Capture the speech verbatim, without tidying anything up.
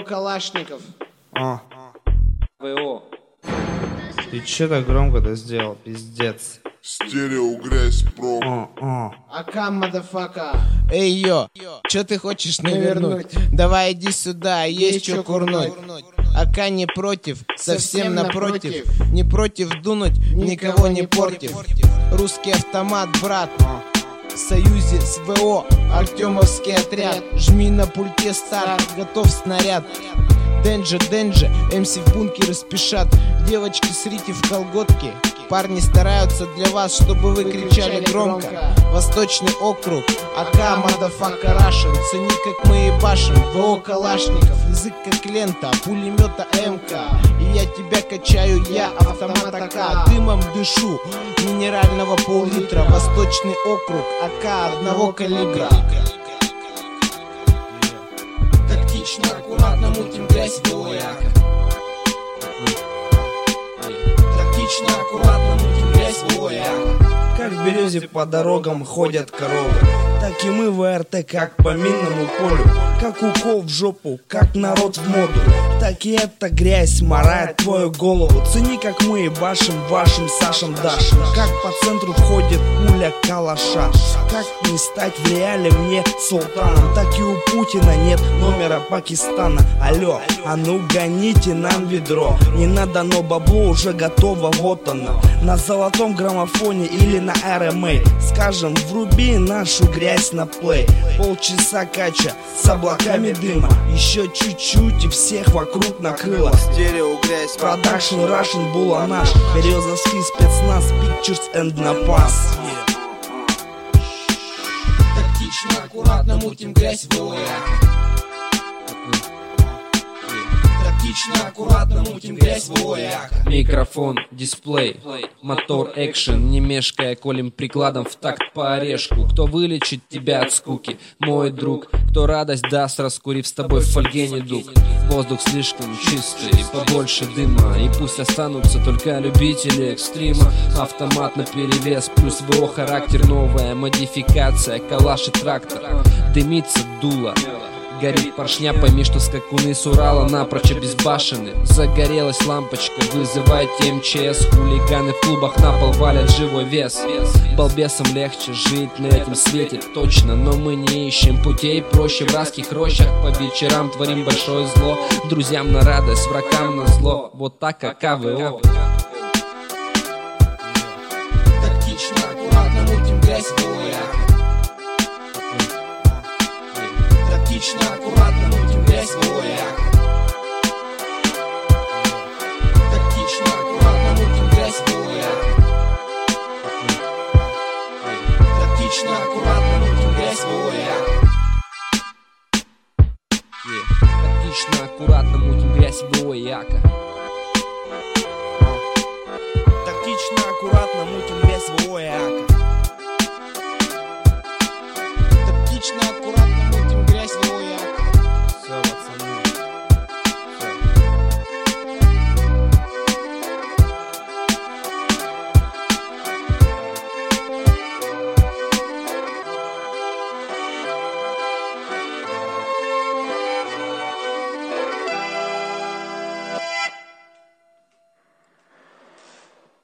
Калашников. А. ВО. Ты че так громко-то сделал, пиздец? Стерео грязь про. А, а. Ака, мадафака. Эй, йо, чё ты хочешь навернуть? Давай иди сюда, есть чё курнуть. Ака не против, совсем напротив. Не против дунуть, никого не портив. Русский автомат, брат. В союзе с ВО, Артемовский отряд. Жми на пульте старт, готов снаряд. Денджи, Денджи, МС в бункеры спешат. Девочки, срите в колготки. Парни стараются для вас, чтобы вы кричали громко. Восточный округ, АК, мадафака, Рашен. Цени, как мы ебашим, ВО Калашников. Язык как лента, пулемета МК. И я тебя качаю, я автомат АК. Дымом дышу, минерального пол-литра. Восточный округ, АК одного калибра. Тактично, аккуратно мутим грязь, ВО Яка. Тактично, аккуратно мутим грязь, ВО Яка. Как в березе по дорогам ходят коровы, так и мы в АРТ, как по минному полю. Как укол в жопу, как народ в моду. Так и эта грязь морает твою голову. Цени, как мы ебашим вашим Сашам Дашем. Как по центру входит пуля калаша. Как не стать в реале мне султаном. Так и у Путина нет номера Пакистана. Алло, а ну гоните нам ведро. Не надо, но бабло уже готово, вот оно. На золотом граммофоне или на эр эм эй. Скажем, вруби нашу грязь на плей. Полчаса кача с облаками дыма. Еще чуть-чуть и всех вокруг накрыло. Стерео грязь, Продакшн Russian Була наш. Березовский спецназ, Pictures and Напас. Тактично, аккуратно мутим грязь, ВО Яка. Тактично, аккуратно мутим грязь, ВО Яка. Микрофон, дисплей, мотор, экшен. Не мешкая, колем прикладом в такт по орешку. Кто вылечит тебя от скуки? Мой друг. Кто радость даст, раскурив с тобой в фольге недуг. Воздух слишком чистый, побольше дыма. И пусть останутся только любители экстрима. Автомат наперевес, плюс ВО характер. Новая модификация, калаш и трактор. Дымится дуло, горит поршня, пойми, что скакуны с Урала напрочь обезбашены. Загорелась лампочка, вызывайте эм че эс. Хулиганы в клубах на пол валят живой вес. Балбесам легче жить на этом свете, точно. Но мы не ищем путей проще. В райских рощах по вечерам творим большое зло. Друзьям на радость, врагам на зло. Вот так, как АВО. Тактично, аккуратно мутим грязь, ВО Яка. Тактично, аккуратно мутим грязь, ВО Яка. Тактично, аккуратно мутим грязь, ВО Яка. Тактично, аккуратно мутим грязь, ВО Яка. Тактично, аккуратно мутим грязь, ВО Яка.